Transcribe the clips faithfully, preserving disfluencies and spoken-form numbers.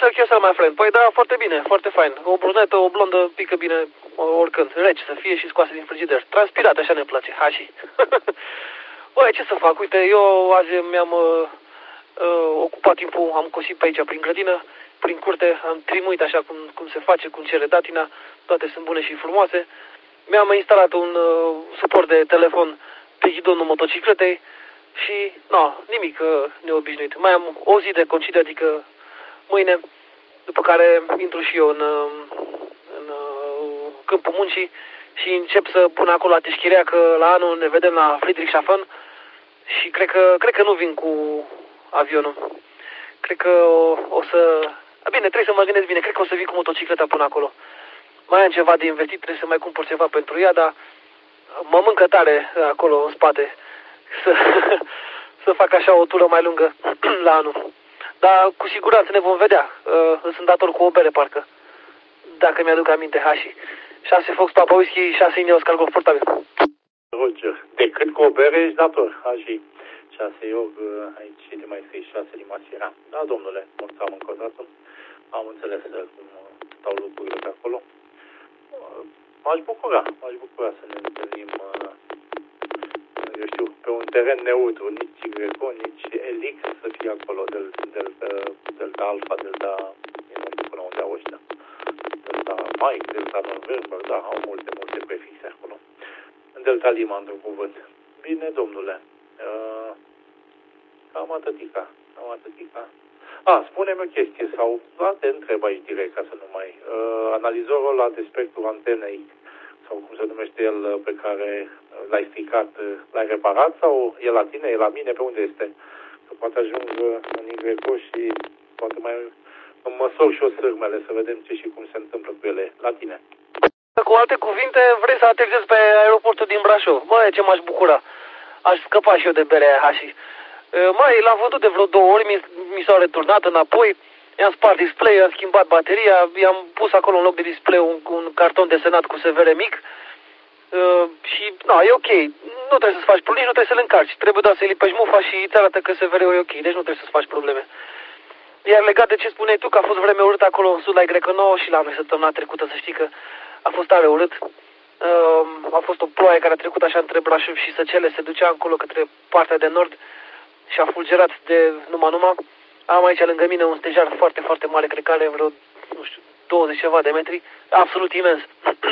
Sergio, sir, my friend. Păi da, foarte bine, foarte fain. O brunetă, o blondă, pică bine oricând. Rece să fie și scoase din frigider. Transpirat, așa ne place. Hași. Băi, ce să fac? Uite, eu azi mi-am uh, uh, ocupat timpul, am cosit pe aici prin grădină, prin curte, am trimuit așa cum, cum se face, cum cere datina. Toate sunt bune și frumoase. Mi-am instalat un uh, suport de telefon pe ghidonul motocicletei și, no, nimic uh, neobișnuit. Mai am o zi de concediu, adică mâine, după care intru și eu în, în uh, câmpul muncii și încep să pun acolo la teșchirea că la anul ne vedem la Friedrichshafen și cred că, cred că nu vin cu avionul. Cred că o, o să... Bine, trebuie să mă gândesc bine, cred că o să vin cu motocicleta până acolo. Mai am ceva de investit, trebuie să mai cumpăr ceva pentru ea, dar mă mâncă tare acolo în spate să, să fac așa o tură mai lungă la anul. Dar cu siguranță ne vom vedea. Uh, sunt dator cu o bere, parcă. Dacă mi-aduc aminte, hași. șase Fox Papa Whisky, șase Ineos Cargo portabil. Roger, decât cu o bere ești dator, hași. șase eu aici de mai scris șase Limasera. Da, domnule, mulțumim încă o dată. Am înțeles cum stau lucrurile pe acolo. M-aș bucura, m-aș bucura să ne întâlnim, eu știu, pe un teren neutru, nici Greco, nici Elix să fie acolo, del, del, del, Delta Alpha, Delta, nu știu până unde au ăștia, Delta Mike, Delta November, da, au multe, multe prefixe acolo. Delta Lima, într-un cuvânt. Bine, domnule, uh, cam atâtica, cam atâtica. A, spune-mi o chestie, sau da, te întreb aici direct, ca să nu mai... Uh, analizorul ăla de spectru antenei, sau cum se numește el, pe care l-ai stricat, l-ai reparat, sau e la tine, e la mine, pe unde este? Că poate ajung în Y și poate mai îmi măsor și o sârmele, să vedem ce și cum se întâmplă cu ele. La tine. Cu alte cuvinte, vrei să aterizezi pe aeroportul din Brașov? Bă, ce m-aș bucura. Aș scăpa și eu de berea aia, hași. Mai, l-am văzut de vreo două ori, mi, mi s-au returnat înapoi, i-am spart display, i-am schimbat bateria, i-am pus acolo în loc de display un, un carton desenat cu S V R mic uh, și, na, e ok, nu trebuie să-ți faci probleme, nici nu trebuie să-l încarci, trebuie doar să-i lipești mufa și îți arată că S V R-ul e ok, deci nu trebuie să-ți faci probleme. Iar legat de ce spuneai tu, că a fost vreme urât acolo în sud la Y nouă și la noi săptămâna trecută, să știi că a fost tare urât. Uh, a fost o ploaie care a trecut așa între Brașov și Săcele, se ducea încolo către partea de nord și a fulgerat de numai-numai. Am aici lângă mine un stejar foarte, foarte mare, cred că are vreo, nu știu, douăzeci ceva de metri, absolut imens.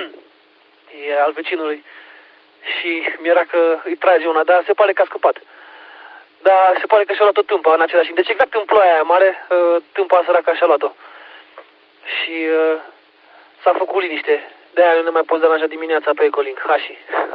E al vecinului. Și mi-era că îi trage una, dar se pare că a scăpat. Dar se pare că și-a luat-o tâmpa în același timp. Deci exact în ploaia aia mare, tâmpa săraca și-a luat-o. Și uh, s-a făcut liniște. De-aia nu ne mai poți deranja dimineața pe Ecolink, hași.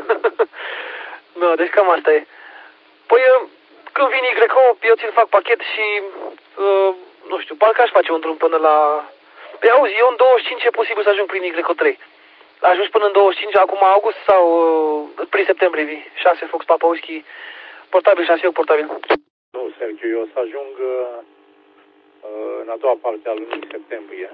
No, deci cam asta e. Păi, uh, când vine Y, eu ți-l fac pachet și, uh, nu știu, parcă aș face un drum până la... Păi auzi, eu în douăzeci și cinci e posibil să ajung prin Y trei. Ajungi până în douăzeci și cinci, acum august sau uh, prin septembrie vii? șase Fox Papa Whisky, portabil, șase eu portabil. Nu, Sergiu, eu o să ajung uh, în a doua parte a lunii septembrie.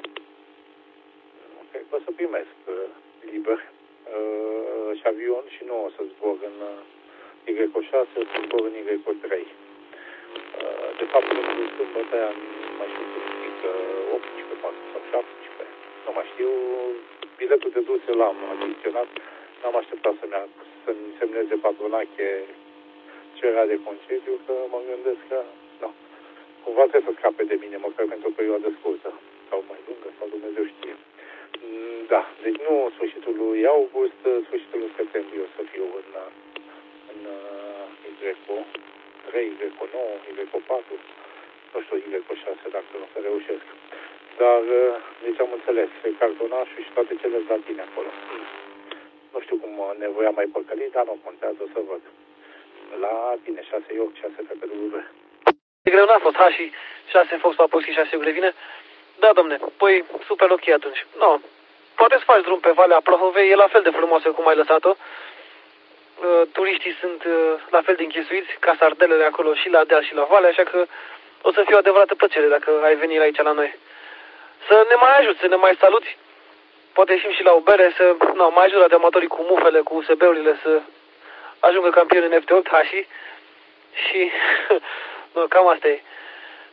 Cred că o să primesc uh, liber uh, și avion și nu o să zbor în uh, Y șase, o să zbor în Y trei. Uh, de fapt, în sâmbătă aia nu mai știu cum zic, uh, optsprezece sau șaptesprezece. Nu mai știu, biletul de dus l-am adiționat, n-am așteptat să-mi, să-mi semneze patronache cererea de concediu, că mă gândesc că, nu, cumva trebuie să scape de mine, măcar pentru o perioadă scurtă, sau mai lungă, sau Dumnezeu știe. Da, deci nu sfârșitul lui august, sfârșitul lui septembrie o să fiu în, în Y trei, Y nouă, Y patru, nu știu, Y șase dacă nu o să reușesc. Dar, deci am înțeles, cartonașul și toate cele la tine acolo. Nu știu cum nevoia mai păcălit, dar nu contează, o să văd. La tine, șase York, șase F P W. E greu n-a fost, ha, și șase Fox Papovski, șase Grevine? Da, domne, păi super ok atunci. No, poate să faci drum pe Valea Plahovei, e la fel de frumoasă cum ai lăsat-o. Uh, turiștii sunt uh, la fel de închisuiți ca sardelele acolo și la deal și la vale, așa că o să fie o adevărată plăcere dacă ai venit aici la noi. Să ne mai ajuți, să ne mai saluți. Poate ieșim și la o bere, să no, mai ajută de amatorii cu mufele, cu U S B-urile să ajungă campioni în F T opt, ha, și... Și... no, cam asta e.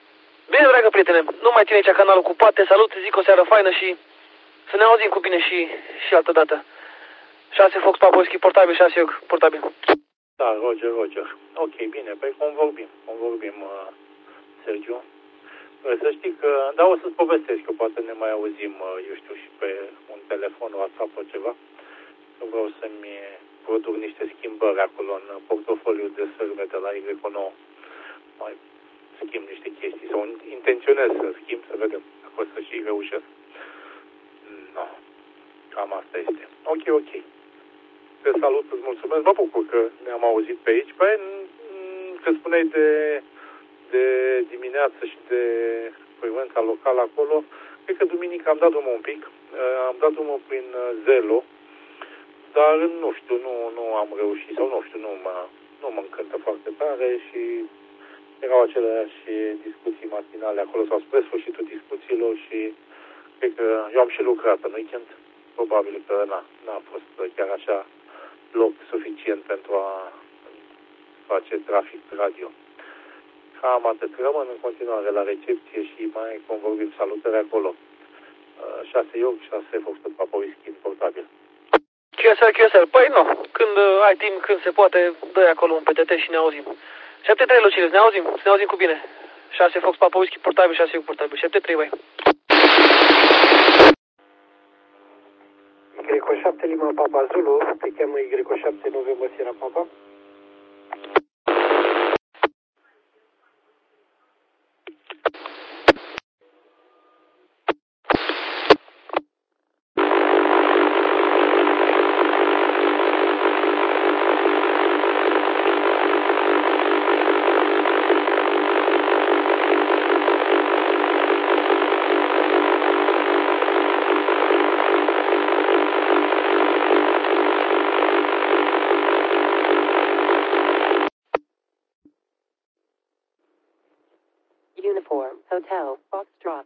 Bine, dragă prietene, nu mai ține aici canalul cu pat, te salut, zic o seară faină și să ne auzim cu bine și, și altă dată. șase Fox Papa Whisky portabil, șase Iog portabil. Da, Roger, Roger. Ok, bine, păi convorbim, convorbim, uh, Sergiu. Să știi că, da, o să-ți povestesc, că poate ne mai auzim, eu știu, și pe un telefon, WhatsApp sau ceva. Nu vreau să-mi produc niște schimbări acolo în portofoliul de sărme de la Y nouă. Mai schimb niște chestii sau intenționez să schimb, să vedem dacă o să și reușesc. No, cam asta este. Ok, ok. Te salut, îți mulțumesc, mă bucur că ne-am auzit pe aici. Păi, că spuneai de... de dimineață și de frecvența locală acolo, cred că duminică am dat drumul un pic, am dat drumul prin Zelo, dar nu știu, nu, nu am reușit, sau nu știu, nu mă, nu mă încântă foarte tare și erau aceleași discuții matinale acolo, sau spre sfârșitul discuțiilor și cred că eu am și lucrat în weekend, probabil că n-a, n-a fost chiar așa loc suficient pentru a face trafic radio. Cam atât. Rămân în continuare la recepție și mai convorbim. Salutări acolo. șase Iog, șase Fox Papa Whisky portabil. Chiesel, chiesel. Păi nu. Când uh, ai timp, când se poate, dă acolo un P T T și ne auzim. șapte trei Lucilius, ne auzim? Să ne auzim cu bine. șase Fox Papa Whisky portabil, șase Iog portabil. șapte trei, băi. Y șapte Lima Papa Zulu, te cheamă Y șapte November Sierra Papa. Uniform, Hotel, Foxtrot.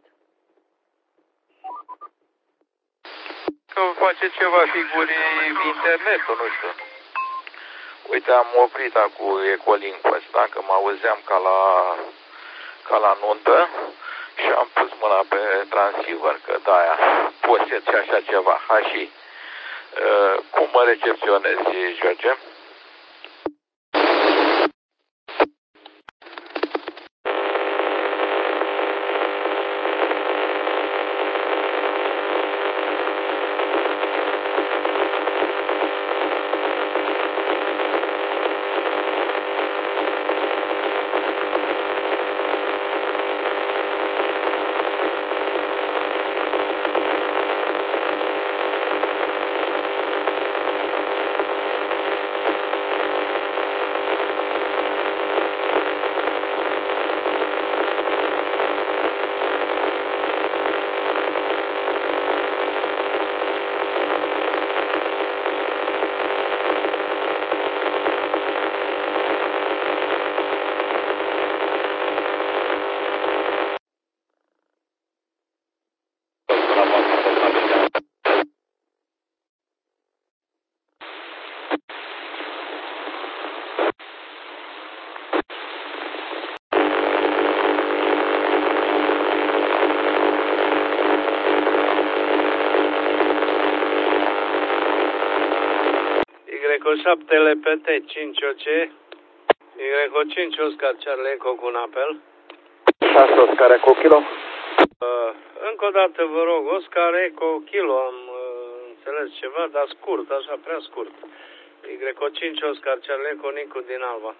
Că face ceva figuri internetul, nu știu. Uite, am oprit acum Ecolink ăsta, că mă auzeam ca la, ca la nuntă și am pus mâna pe transceiver, că de-aia posted și așa ceva. Ha, și uh, cum mă recepționezi, George? Y șapte L P T cinci O C, Y cinci Oscar Charlie Eco cu un apel. șase Oscar Eco Kilo. Uh, încă o dată vă rog, Oscar Eco Kilo, am uh, înțeles ceva, dar scurt, așa prea scurt. Y cinci Oscar Charlie Eco Nicu din Alba.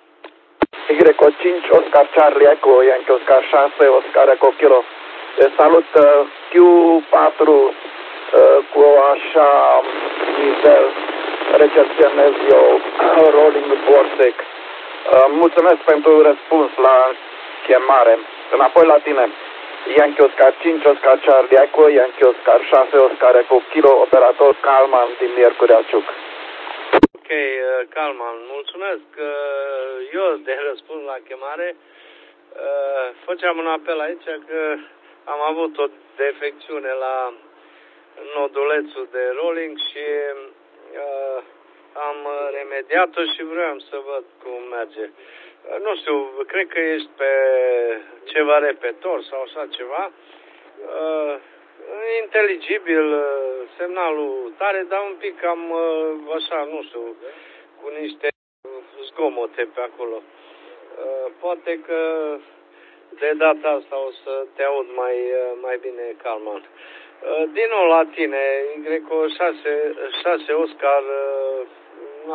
Y cinci Oscar Charlie Eco, Yankee Oscar șase Oscar Eco Kilo. Te salut Q patru uh, cu așa nivel. Recepționez eu Rolling Vortex. Uh, mulțumesc pentru răspuns la chemare. Înapoi la tine. Yankee Oscar cinci Oscar Charlie Eco, Yankee Oscar șase Oscar Eco Kilo, operator Calman din Miercurea Ciuc. Ok, uh, Calman, mulțumesc. Uh, eu de răspuns la chemare. Uh, făceam un apel aici că am avut o defecțiune la nodulețul de rolling și uh, am remediat-o și vreau să văd cum merge. Nu știu, cred că ești pe ceva repetor sau așa ceva. Uh, inteligibil, uh, semnalul tare, dar un pic cam uh, așa, nu știu, cu niște zgomote pe acolo. Uh, poate că de data asta o să te aud mai, uh, mai bine, Calman. Uh, din nou la tine, Y șase Oscar, uh, na,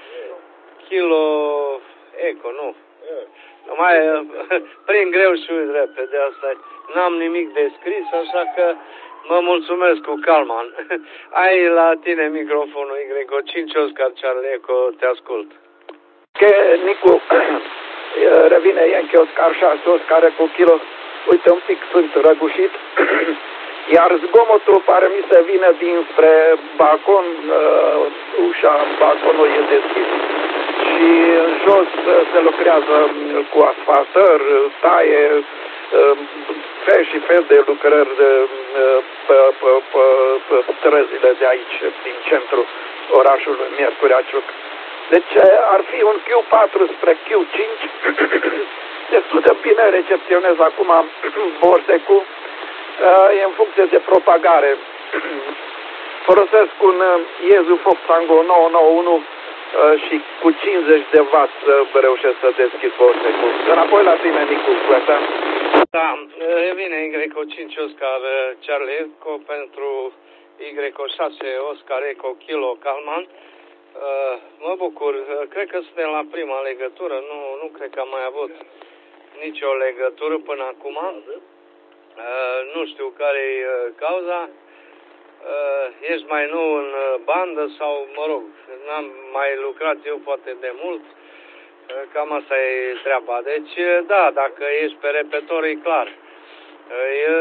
kilo eco, nu? Numai prin greu și uit repede, asta n-am nimic de scris, așa că mă mulțumesc cu Calman. Ai la tine microfonul Y cinci Oscar Charlie Eco, te ascult. Că, Nicu, revine Yankee Oscar șase Oscar Eco kilo, uite un pic sunt răgușit, iar zgomotul pare mi să vină dinspre balcon, uh, ușa balconului e deschis. Și în jos se lucrează cu asfaltări, taie, fel și fel de lucrări pe, pe, pe, pe străzile de aici, din centrul orașului Miercurea Ciuc. Deci ar fi un Q patru spre Q cinci, destul de bine recepționez acum Borsecul, e în funcție de propagare. Folosesc un Iezu Fox Tango nouă nouă unu și cu cincizeci de watt reușesc să deschid Borsecul. Înapoi la tine, Nicu, cu asta. Da, revine Y cinci Oscar Charlie Eco pentru Y șase Oscar Eco Kilo Calman. Mă bucur, cred că suntem la prima legătură, nu, nu cred că am mai avut nicio legătură până acum. Nu știu care-i cauza. Ești mai nou în bandă sau, mă rog, n-am mai lucrat eu poate de mult. Cam asta e treaba. Deci, da, dacă ești pe repetor, e clar. E,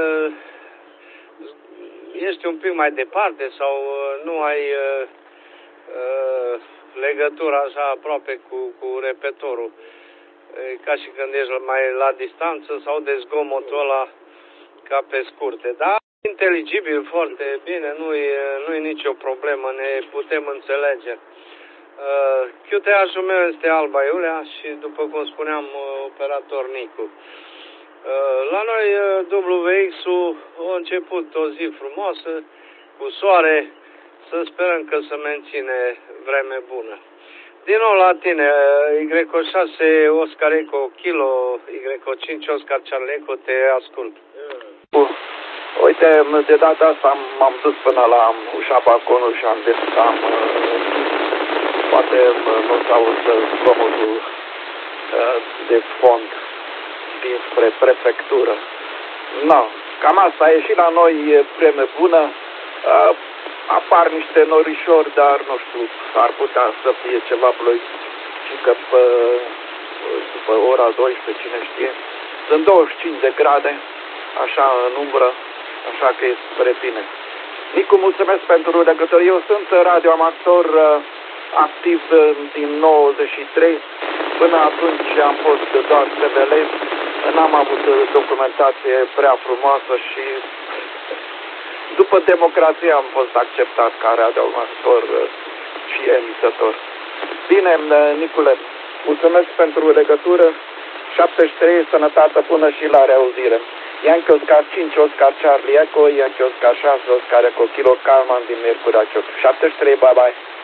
ești un pic mai departe sau nu ai uh, uh, legătura așa aproape cu, cu repetorul. E ca și când ești mai la distanță sau de zgomotul ăla ca pe scurte. Da, inteligibil, foarte bine, nu e, nu e nicio problemă, ne putem înțelege. Uh, Q T H-ul meu este Alba Iulia și, după cum spuneam, uh, operator Nicu. Uh, la noi uh, W X-ul a început o zi frumoasă, cu soare, să sperăm că se menține vreme bună. Din nou la tine, uh, Y șase Oscar Eco Kilo, Y cinci Oscar Charlie Eco, te ascult. Uh, uite, de data asta m-am dus până la ușa balconului și am deschis, am poate nu s-aud zgomotul de fond dinspre prefectură. No, cam asta e și la noi, e vreme bună. Apar niște norișori, dar nu știu, ar putea să fie ceva ploi. Și că pe, după ora douăsprezece, cine știe, sunt douăzeci și cinci de grade, așa în umbră, așa că e spre bine. Nicu, mulțumesc pentru legătură. Eu sunt radioamator activ din nouăzeci și trei. Până atunci am fost doar T V L. N-am avut documentație prea frumoasă și după democrație am fost acceptat ca radioamator și emisător. Bine, Nicule, mulțumesc pentru legătură. șaptezeci și trei, sănătate bună și la reauzire. Yankee Oscar cinci Oscar Charlie Eco, Yankee Oscar șase Oscar Eco Kilo Calman din Miercurea Ciuc. șaptezeci și trei, bye bye.